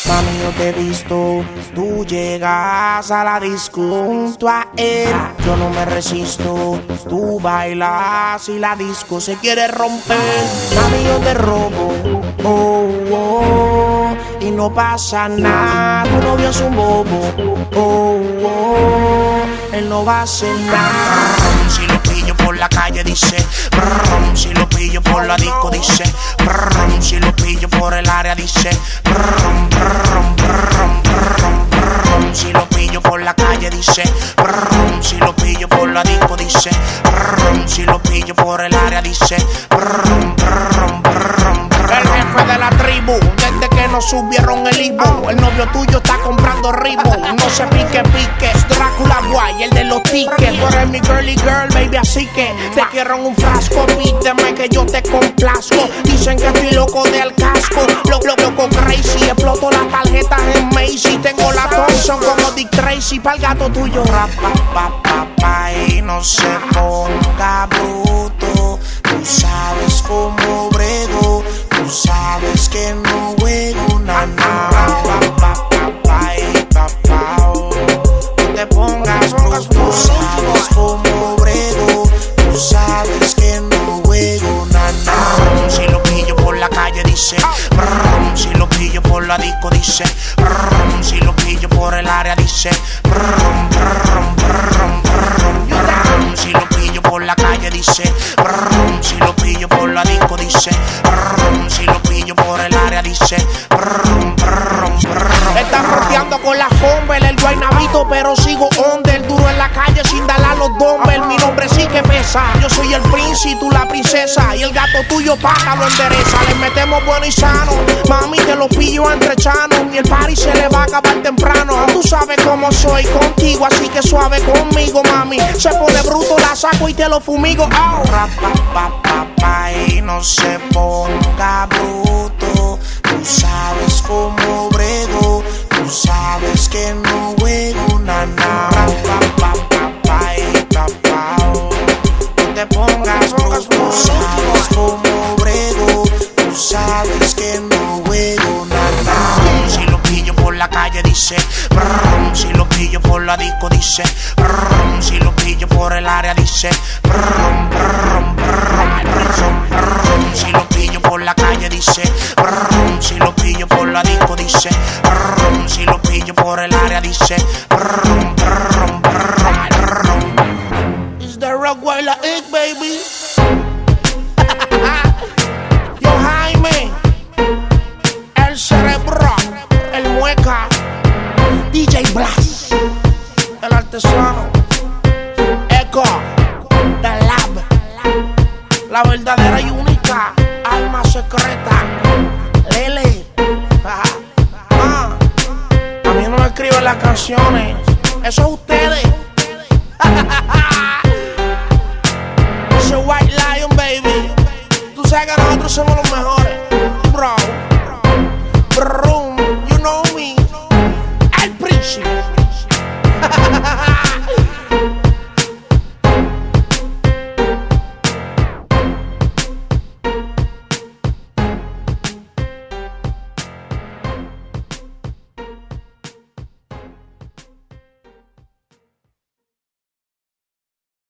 Mami, yo te he visto, tú llegas a la disco junto a él. Yo no me resisto, tú bailas y la disco se quiere romper. Mami, yo te robo, oh, oh, y no pasa nada. Tu novio es un bobo, oh, oh, él no va a hacer nada. Si lo pillo por la calle dice, brum, si lo pillo por la disco dice, brum, si lo pillo por el área dice, brum, brum, brum, brum, brum, si lo pillo por la calle dice, brum, si lo pillo por la disco dice, brum, si lo pillo por el área dice, brum, brum, brum, brum. El jefe de la tribu, desde que nos subieron el Ibu, el novio tuyo está comprando Reebok. No se pique, es Drácula Guay, el de los tickets. Tú eres mi girly girl, baby, así que te quiero en un frasco. Pídeme que yo te complazco. Dicen que estoy loco del casco, loco crazy. Exploto las tarjetas en Macy. Tengo la Thompson como Dick Tracy. Pa'l gato tuyo, pa, y no se ponga bruto. Tú sabes cómo brego, tú sabes que no juego nada. No te pongas bruto, tú sabes cómo brego, tú sabes que no juego nada. Si lo pillo por la calle dice, brum, si lo pillo por la disco dice, brum, si lo pillo por el área dice, brum, brum, brum, brum, brum, si lo pillo por la calle dice, brum, si lo pillo por la disco dice, brum, si lo pillo por el área dice, brum, brum, brum. Están rodeando con la Humber, el guaynabito, pero sigo under, duro en la calle sin darle a los dumbbells. Mi nombre sí que pesa, yo soy el príncipe, tú la princesa, y el gato tuyo paga lo endereza. Le metemos bueno y sano, mami te lo pillo entre chanos, y el party se le va a acabar temprano. Tú sabes cómo soy contigo, así que suave conmigo, mami. Se pone bruto, la saco y te lo fumigo. Oh. Pa, y no se ponga bruto. Tú sabes cómo brego, tú sabes que no juego nada. No te pongas bruto, tú sabes cómo brego, tú sabes que no juego nada. Si lo pillo por la calle dice, brum, si lo pillo por la disco dice, brum, si lo pillo por el área dice, brum, brum, brum, brum, brum, si lo pillo por la calle dice, brum, si lo pillo por la disco dice, brum, si lo pillo por el área dice, brum, brum, brum, brum. It's the Rockweiler Egg, baby. Yo Jaime, el cerebro, el mueca, DJ Blas, el artesano, Echo, The Lab, la verdadera y única alma secreta, Lele. A mí no me escriben las canciones, eso es ustedes. Eso es White Lion, baby. Tú sabes que nosotros somos los